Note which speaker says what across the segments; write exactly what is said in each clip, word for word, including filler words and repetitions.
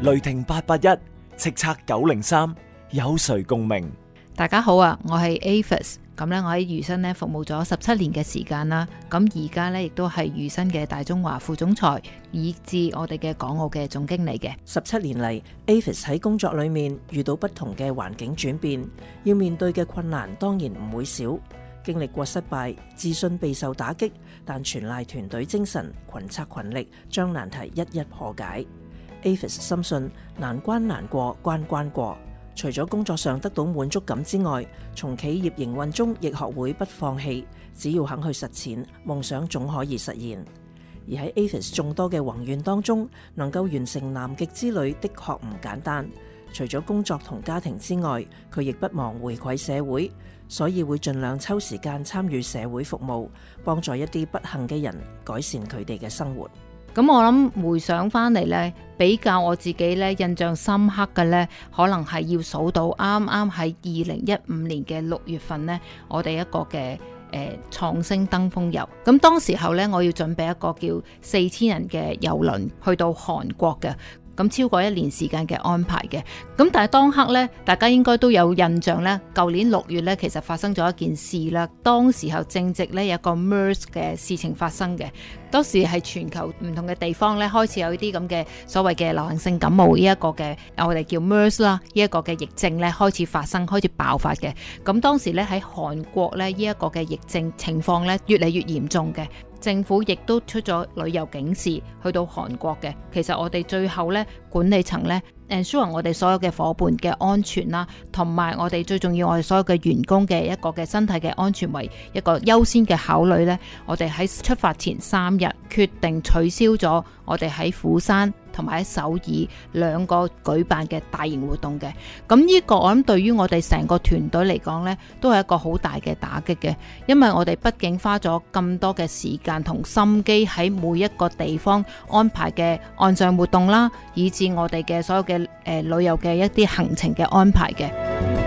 Speaker 1: 雷霆八八一，叱咤九零三，有誰共鳴？
Speaker 2: 大家好啊，我係 Avis， 咁咧我喺餘生咧服務咗十七年嘅時間啦，咁而家咧亦都係餘生嘅大中華副總裁，以至我哋嘅港澳嘅總經理嘅。
Speaker 3: 十七年嚟 Avis 喺工作裏面遇到不同嘅環境轉變，要面對嘅困難當然唔會少，經歷過失敗，自信備受打擊，但全賴團隊精神，群策群力，將難題一一破解。Avis 深信難關難過，關關過。除咗工作上得到滿足感之外，從企業營運中亦學會不放棄，只要肯去實踐，夢想總可以實現。而喺 Avis 眾多嘅宏願當中，能夠完成南極之旅的確唔簡單。除咗工作同家庭之外，佢亦不忘回饋社會，所以會盡量抽時間參與社會服務，幫助一啲不幸嘅人改善佢哋嘅生活。
Speaker 2: 咁我諗回想翻嚟呢，比較我自己呢印象深刻嘅呢，可能係要數到啱啱喺二零一五年嘅六月份呢，我哋一個嘅誒創星登峰遊。咁當時候呢，我要準備一個叫四千人嘅遊輪去到韓國嘅。咁超過一年時間嘅安排嘅，咁但係當刻呢，大家應該都有印象呢，舊年六月呢，其實發生咗一件事啦。當時候正值呢，有個 MERS 嘅事情發生嘅，當時係全球唔同嘅地方呢，開始有啲咁嘅所謂嘅流行性感冒呢一個嘅我哋叫 MERS 啦，呢一個嘅疫症呢，開始發生，開始爆發嘅。咁當時呢，喺韓國呢，呢一個嘅疫症情況呢，越嚟越嚴重嘅。政府亦都出咗旅遊警示去到韓國嘅。其實我哋最後咧，管理層咧 ensure 我哋所有嘅伙伴嘅安全啦，同埋我哋最重要我哋所有嘅員工嘅一個嘅身體嘅安全為一個優先嘅考慮咧。我哋喺出發前三日決定取消咗我哋喺釜山同埋喺首爾兩個舉辦嘅大型活動嘅。咁呢個我諗對於我哋成個團隊嚟講呢，都係一個好大嘅打擊嘅，因為我哋畢竟花咗咁多嘅時間同心機喺每一個地方安排嘅岸上活動啦，以至我哋嘅所有嘅誒、呃、旅遊嘅一啲行程嘅安排嘅。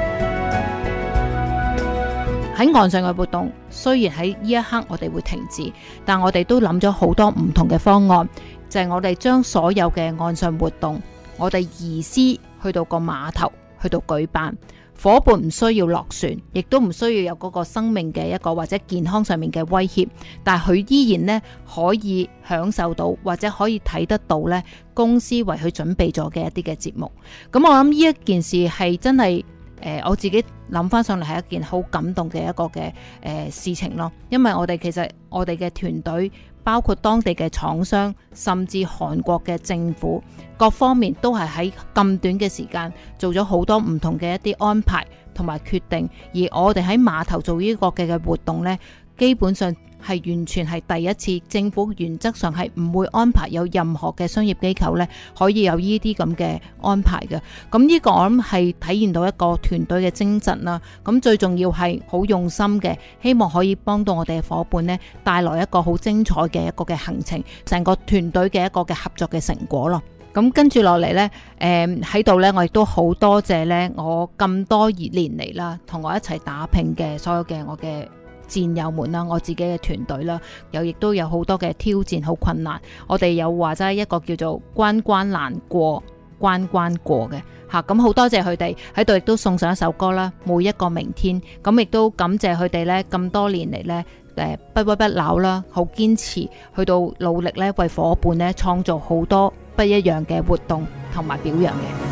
Speaker 2: 喺岸上嘅活動，雖然喺呢一刻我哋會停止，但我哋都諗咗好多唔同嘅方案。就係我哋將所有嘅岸上活動，我哋移師去到個碼頭去到舉辦，伙伴唔需要落船，亦都唔需要有嗰個生命嘅一個或者健康上面嘅威脅，但係佢依然呢可以享受到或者可以睇得到呢公司為佢準備咗嘅一啲嘅節目。咁我諗呢一件事係真係誒、呃、我自己諗翻上嚟係一件好感動嘅一個嘅誒、呃、事情咯，因為我哋其實我哋嘅團隊。包括當地嘅廠商，甚至韓國嘅政府，各方面都係喺咁短嘅時間做咗好多唔同嘅一啲安排同埋決定。而我哋喺碼頭做呢個嘅嘅活動呢，基本上係完全係第一次，政府原則上係唔會安排有任何嘅商業機構呢可以有呢啲咁嘅安排嘅。咁呢個我諗係體現到一個團隊嘅精神啦。咁最重要係好用心嘅，希望可以幫到我哋嘅伙伴呢帶來一個好精彩嘅一個嘅行程，成個團隊嘅一個嘅合作嘅成果咯。咁跟住落嚟呢，誒喺度呢，我亦都好多謝呢我咁多年嚟啦，同我一齊打拼嘅所有嘅我嘅戰友們啦，我自己嘅團隊啦，又亦都有好多嘅挑戰，好困難。我哋有話齋一個叫做關關難過關關過嘅吓，咁好多謝佢哋喺度，亦都送上一首歌啦，每一個明天。咁亦都感謝佢哋呢咁多年嚟呢，誒不屈不撓啦，好堅持去到努力呢，為伙伴呢創造好多不一樣嘅活動同埋表揚嘅。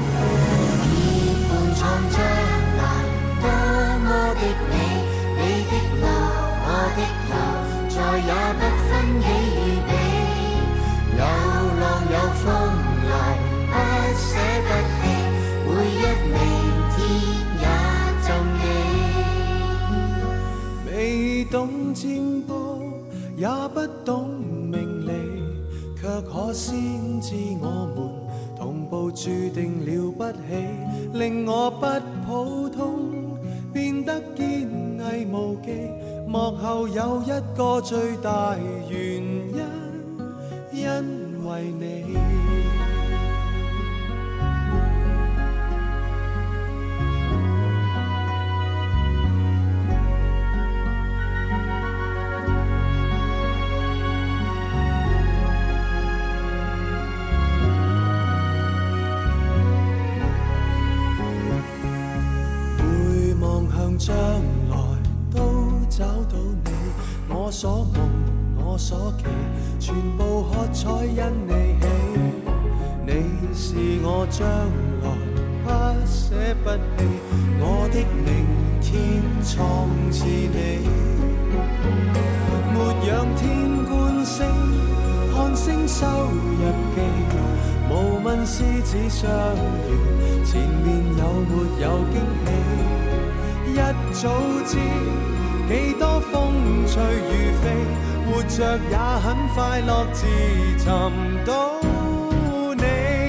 Speaker 4: 也不分喜與悲，有浪有風來，不捨不棄，每一明天也贈你。未懂占卜，也不懂命理，卻可先知我們同步注定了不起，令我不普通，變得堅毅無忌。幕後有一個最大原因，因為你。 我所夢我所期，全部喝彩因你起。你是我將來不捨不棄，我的明天創似你。沒仰天觀星，看星收日記，無問獅子相遇，前面有沒有驚喜。一早知幾多風吹雨飛，活着也很快樂，自尋到你。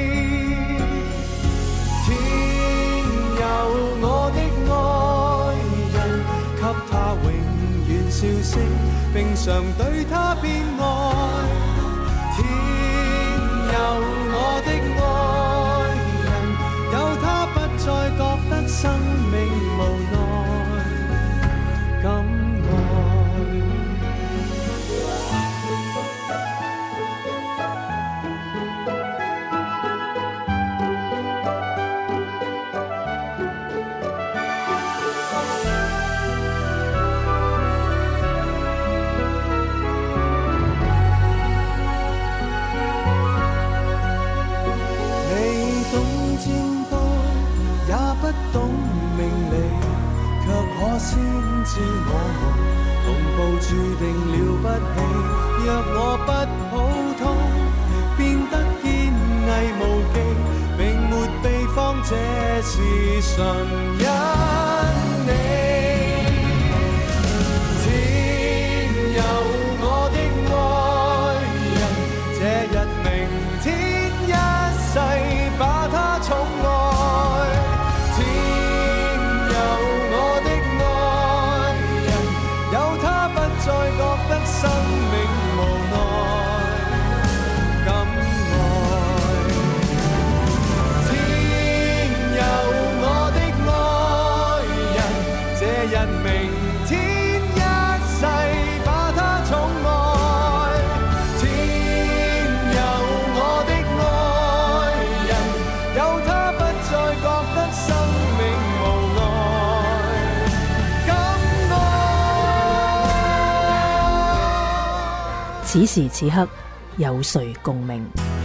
Speaker 4: 天有我的愛人，給他永遠笑聲，並常對他變愛。天有我的愛人，有他不再覺得生命無奈，敢愛。先知我們同步注定了不起，若我不普通，變得堅毅無忌，並沒秘方，這是純因你。天有我的愛人，這日明天一世把他寵愛。再覺得生命無奈，敢愛。天有我的愛人，這日明天一世把他寵愛。天有我的愛人，有他不再覺得生命無奈。
Speaker 3: 此時此刻，有誰共鳴？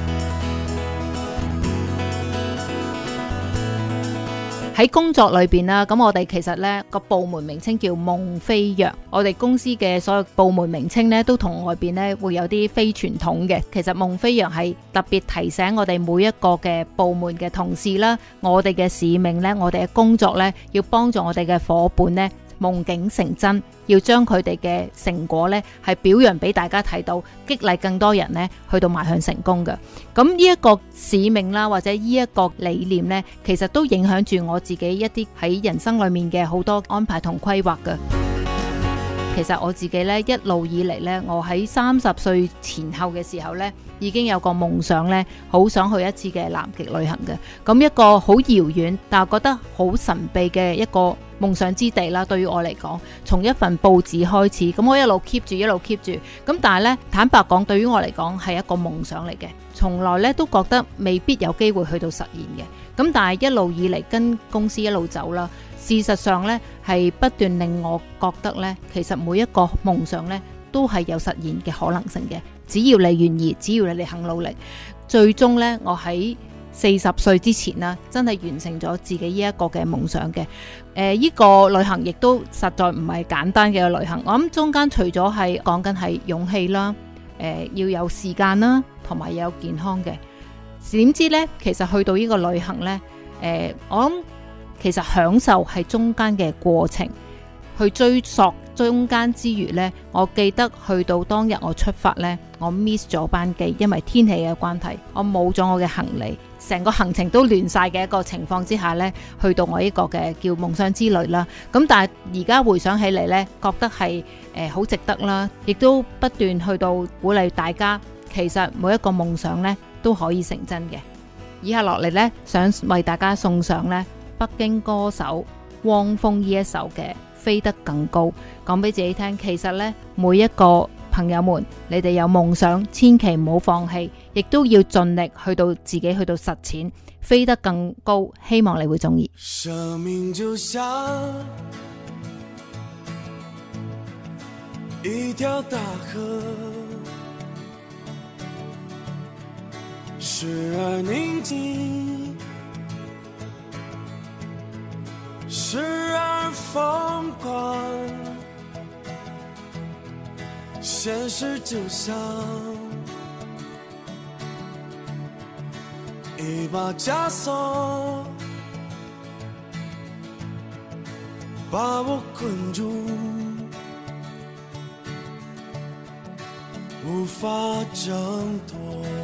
Speaker 2: 喺工作裏邊啦，咁我哋其實呢個部門名稱叫夢飛躍，我哋公司嘅所有部門名稱呢都同外邊呢會有啲非傳統嘅。其實夢飛躍係特別提醒我哋每一個嘅部門嘅同事啦，我哋嘅使命呢，我哋嘅工作呢，要幫助我哋嘅夥伴呢夢境成真，要將佢哋嘅成果呢係表揚俾大家睇到，激勵更多人呢去到邁向成功嘅。咁呢一個使命啦，或者呢一個理念呢，其實都影響住我自己一啲喺人生裏面嘅好多安排同規劃嘅。其實我自己呢一路以嚟呢，我喺三十歲前後嘅時候呢，已經有個夢想呢，好想去一次嘅南極旅行嘅。咁一個好遙遠，但係覺得好神秘嘅一個夢想之地啦。對於我嚟講，從一份報紙開始，咁我一路 keep 住，一路 keep 住。咁但係呢，坦白講，對於我嚟講係一個夢想嚟嘅，從來呢都覺得未必有機會去到實現嘅。咁但係一路以嚟跟公司一路走啦。事實上呢，係不斷令我覺得呢，其實每一個夢想呢都係有實現嘅可能性嘅。只要你願意，只要你哋肯努力，最終呢，我喺四十歲之前啦，真係完成咗自己呢一個嘅夢想嘅。誒、呃，呢、這個旅行亦都實在唔係簡單嘅旅行。我諗中間除咗係講緊係勇氣啦，誒、呃，要有時間啦，同埋有健康嘅。點知呢，其實去到呢個旅行呢，誒、呃，我諗。其實享受係中間嘅過程，去追溯中間之餘呢，我記得去到當日我出發呢，我 miss 咗班機，因為天氣嘅關係，我冇咗我嘅行李，成個行程都亂晒嘅一個情況之下呢，去到我呢個嘅叫夢想之旅啦。咁但係而家回想起嚟呢，覺得係誒好值得啦，亦都不斷去到鼓勵大家，其實每一個夢想呢都可以成真嘅。以下落嚟呢，想為大家送上呢北京歌手汪峰呢一首嘅《飛得更高》，講俾自己聽。其實呢，每一個朋友們，你哋有夢想，千祈唔好放棄，亦都要盡力去到自己去到實踐，飛得更高。希望你會中意。
Speaker 4: 生命就像一条大河，时而宁静，时而疯狂。现实就像一把枷锁，把我困住，无法挣脱。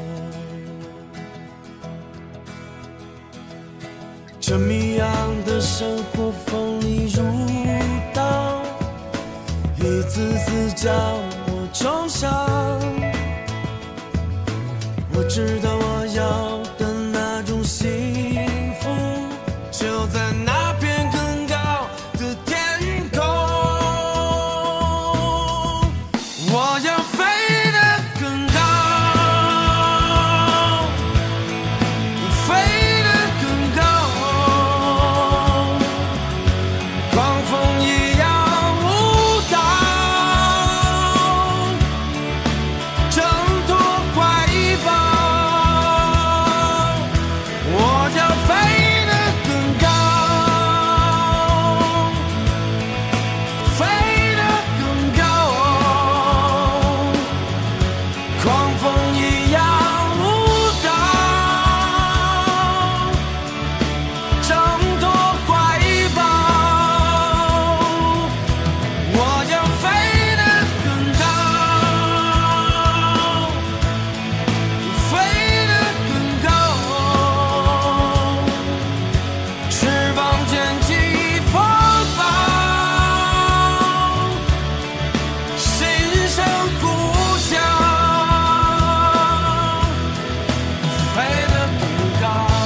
Speaker 4: 这谜样的生活锋利如刀，一次次将我冲向。我知道我要的那种幸福，就在那片更高的天空。我要飞得更高，飞得更高，狂风一样舞蹈，挣脱怀抱。我要飞得更高，飞得更高，狂风一样舞蹈，挣脱怀抱。我要飞得更高，飞得更高，翅膀卷起风暴，心声呼啸，飞得更高，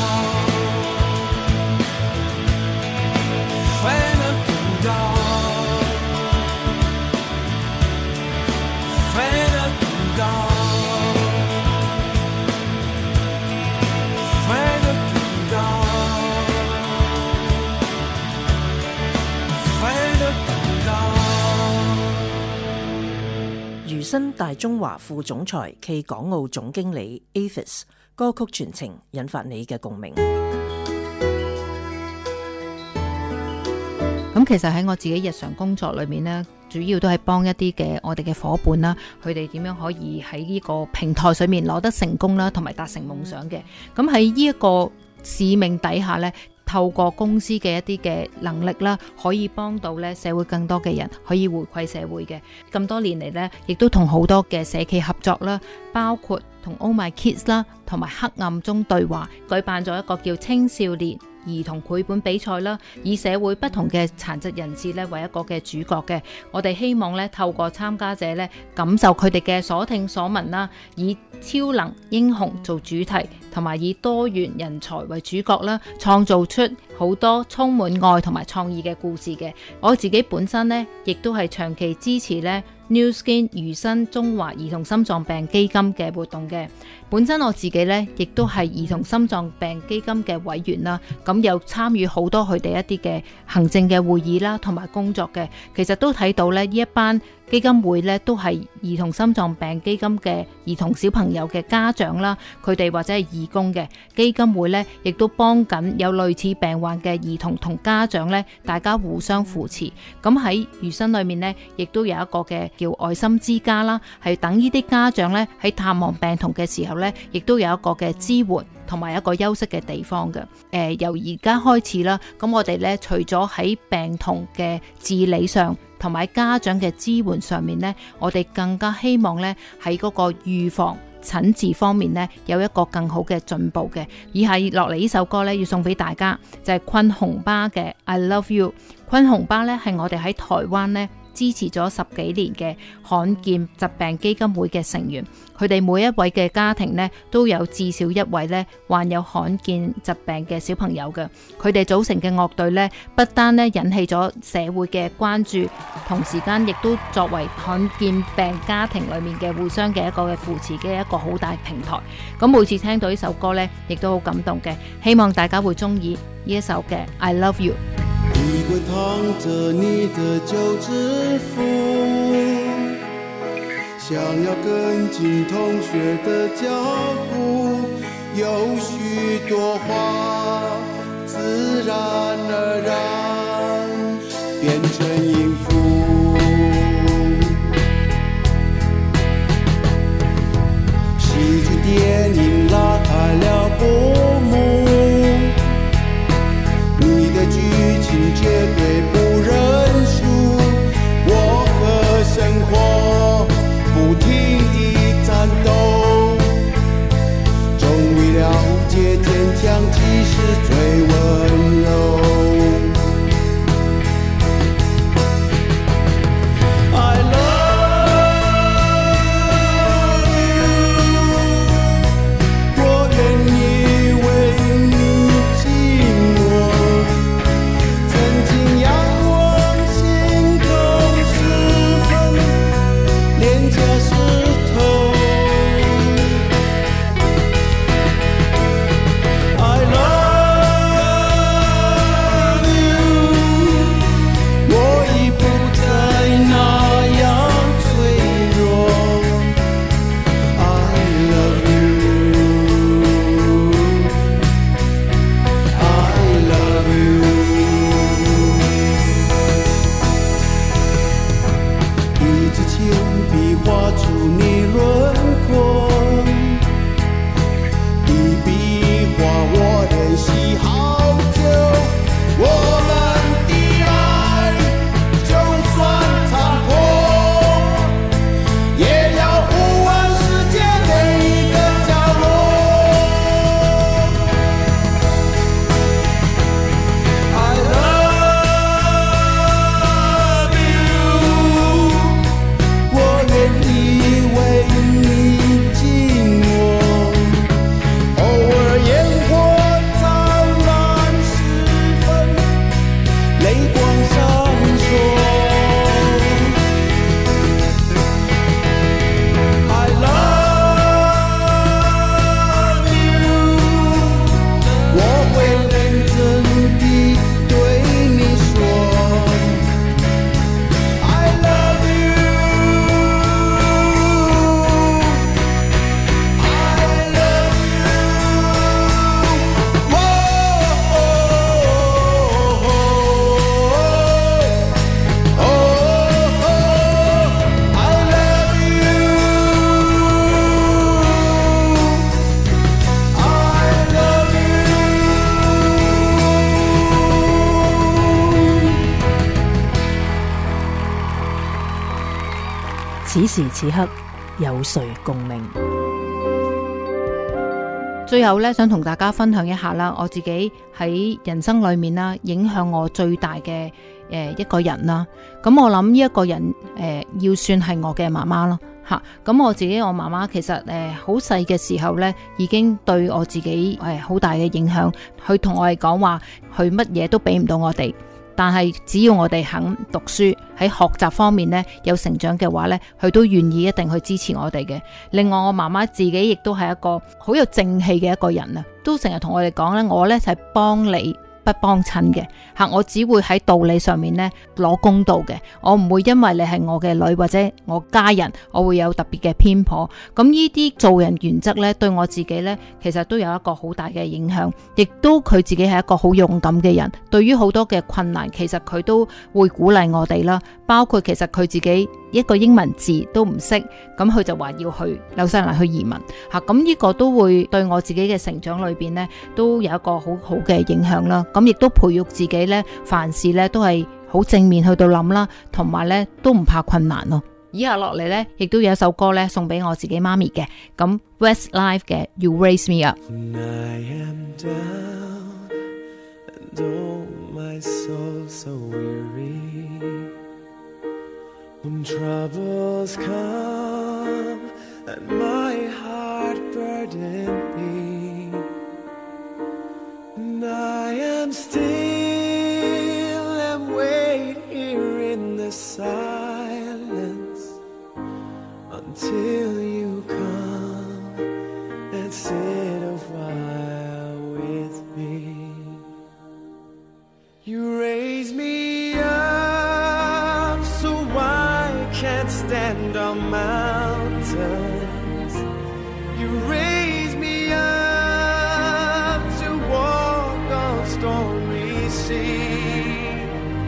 Speaker 4: 飞得更高，飞得更高，飞得更高，飛得更高。
Speaker 3: 餘生大中華副總裁暨港澳總經理 Avis 歌曲傳情引發你嘅共鳴。
Speaker 2: 咁其實喺我自己日常工作裏面呢，主要都係幫一啲嘅我哋嘅伙伴啦，佢哋點樣可以喺呢個平台上面攞得成功啦，同埋達成夢想嘅。咁喺呢一個使命底下呢，透過公司嘅一啲嘅能力啦，可以幫到咧社會更多嘅人，可以回饋社會嘅。咁多年嚟呢，亦都同好多嘅社企合作啦，包括同 Oh My Kids 啦，同埋黑暗中對話，舉辦咗一個叫青少年兒童繪本比賽啦，以社會不同嘅殘疾人士咧為一個嘅主角嘅。我哋希望咧透過參加者咧感受佢哋嘅所聽所聞啦，以超能英雄做主題，同埋以多元人才為主角啦，創造出好多充滿愛同埋創意嘅故事嘅。我自己本身呢，亦都係長期支持咧 New Skin 餘生中華兒童心臟病基金嘅活動嘅。本身我自己呢，亦都係兒童心臟病基金嘅委員啦，咁有參與好多佢哋一啲嘅行政嘅會議啦，同埋工作嘅。其實都睇到咧呢一班基金會咧都係兒童心臟病基金嘅兒童小朋友嘅家長啦，佢哋或者係義工嘅基金會咧，亦都幫緊有類似病患嘅兒童同家長咧，大家互相扶持。咁喺餘生裏面呢，亦都有一個嘅叫愛心之家啦，係等呢啲家長咧喺探望病童嘅時候咧，亦都有一個嘅支援同埋一個休息嘅地方嘅。誒、呃，由而家開始啦，咁我哋咧除咗喺病童嘅治理上，同埋家長嘅支援上面呢，我哋更加希望呢喺嗰個預防診治方面呢有一個更好嘅進步嘅。以下落嚟呢首歌呢，要送俾大家，就係、是、坤紅巴嘅 I Love You。坤紅巴呢係我哋喺台灣呢支持咗十幾年嘅罕見疾病基金會嘅成員，佢哋每一位嘅家庭呢都有至少一位呢患有罕見疾病嘅小朋友嘅。佢哋組成嘅樂隊呢，不單呢引起咗社會嘅關注，同時間亦都作為罕見病家庭裏面嘅互相嘅一個嘅扶持嘅一個好大平台。咁每次聽到呢首歌呢，亦都好感動嘅，希望大家會中意呢一首嘅 I Love You。
Speaker 4: 你會燙着你的九指腹， 想要跟进同学的脚步，有许多话自然而然变成音符。戏剧电影拉开了布幕，你的剧情绝对不认输，我和生活不停地战斗，终于了解坚强其实最温柔。
Speaker 3: 此時此刻有誰共鳴？
Speaker 2: 最後咧，想同大家分享一下啦，我自己喺人生裏面啦，影響我最大嘅誒、呃、一個人啦。咁我諗呢一個人誒、呃，要算係我嘅媽媽咯吓。咁我自己我媽媽其實誒好細嘅時候咧，已經對我自己誒好、呃、大嘅影響。佢同我哋講話，佢乜嘢都俾唔到我哋。但係只要我哋肯讀書，喺學習方面呢有成長嘅話呢，佢都願意一定去支持我哋嘅。另外我媽媽自己亦都係一個好有正氣嘅一個人啊，都成日同我哋講呢，我呢就係幫你不幫親嘅吓，我只會喺道理上面呢攞公道嘅，我唔會因為你係我嘅女或者我家人，我會有特別嘅偏頗。咁呢啲做人原則呢，對我自己呢，其實都有一個好大嘅影響，亦都佢自己係一個好勇敢嘅人。對於好多嘅困難，其實佢都會鼓勵我哋啦。包括其實佢自己一個英文字都唔識，咁佢就話要去紐西蘭去移民吓，咁呢個都會對我自己嘅成長裏邊呢，都有一個好好嘅影響啦。咁亦都培育自己呢，凡事呢都係好正面去到諗啦，同埋呢都唔怕困難咯。以下落嚟呢，亦都有一首歌呢送俾我自己媽咪嘅，咁 Westlife 嘅 You Raise Me Up。
Speaker 4: When I am down and oh my soul so weary, when troubles come and my heart burden me, and I am still and wait here in the silence until you come and sit a while with me. You raise me up so I can't stand on mountains. seas.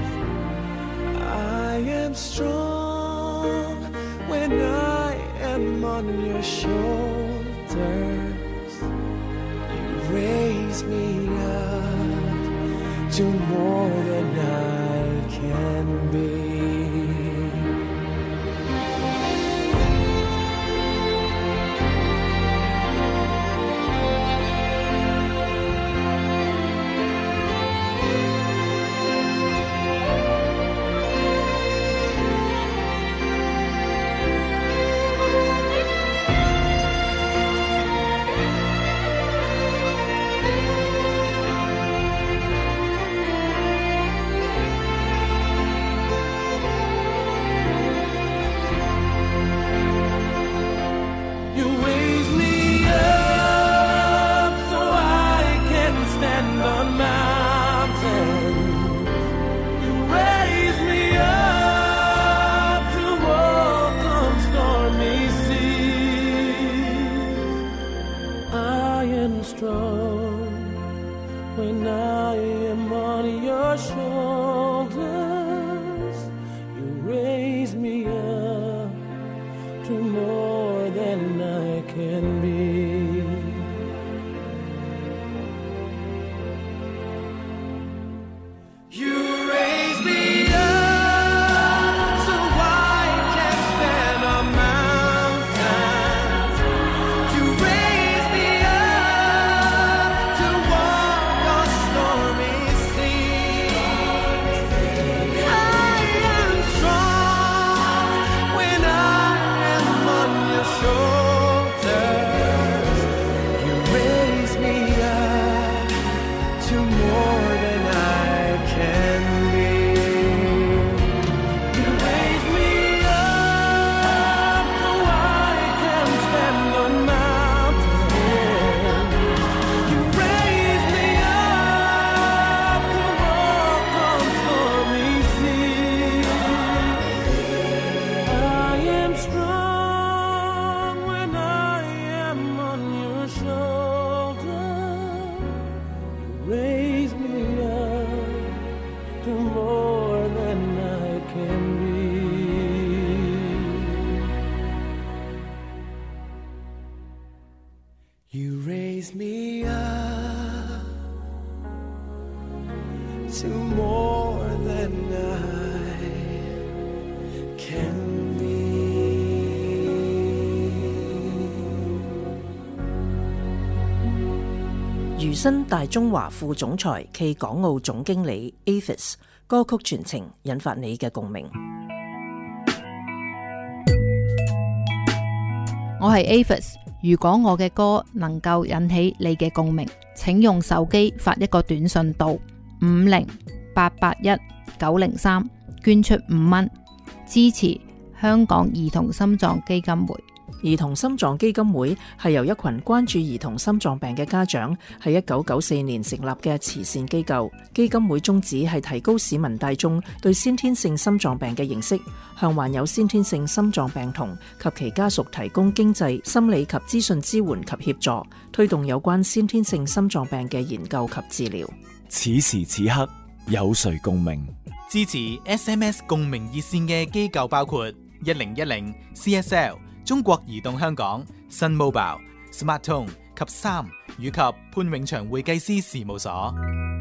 Speaker 4: I am strong when I am on your shoulders. You raise me up to more than I can be. When I am on your shoulders, you raise me up to more than I can be. You raise me up so I can stand on mountains. You raise me up to walk on stormy seas. I am strong when I am on your shoulders. You raise me up to more than I can be. You raise me up so I can stand on mountains. You raise me up to walk on stormy seas. I am strong when I am on your shoulder. You raise me up to more than I can be. You raise me up to more than I can be.
Speaker 3: 餘生大中華副總裁暨港澳總經理 Avis 歌曲傳情引發你嘅共鳴。
Speaker 2: 我係 Avis， 如果我嘅歌能夠引起你嘅共鳴，請用手機發一個短信到五零八八一九零三，捐出五蚊，支持香港兒童心臟基金會。
Speaker 3: 兒童心臟基金會係由一群關注兒童心臟病嘅家長喺一九九四年成立嘅慈善機構。基金會宗旨係提高市民大眾對先天性心臟病嘅認識，向患有先天性心臟病童及其家屬提供經濟、心理及資訊支援及協助，推動有關先天性心臟病嘅研究及治療。
Speaker 1: 此時此刻有誰共鳴？
Speaker 5: 支持 S M S 共鳴熱線嘅機構包括一零一零 C S L、中國移動香港、Sun Mobile、SmarTone 及三，以及潘永祥會計師事務所。